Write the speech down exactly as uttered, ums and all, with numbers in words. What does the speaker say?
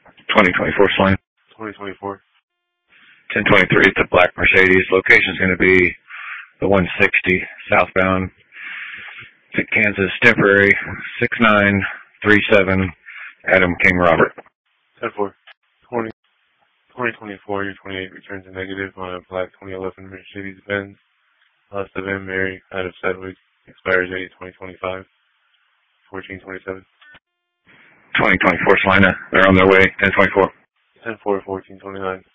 twenty twenty-four Slane. twenty twenty-four. ten twenty-three, it's a black Mercedes. Location's going to be the one sixty southbound. It's at Kansas, temporary, six nine three seven, Adam King Robert. ten four. twenty twenty-four, your twenty-eight returns a negative on a black twenty eleven Mercedes-Benz. Last of M. Mary, out of Sedgwick, expires eight twenty twenty-five, fourteen twenty-seven. twenty twenty-four Salina, they're on their way, ten twenty-four. ten four, fourteen twenty-nine.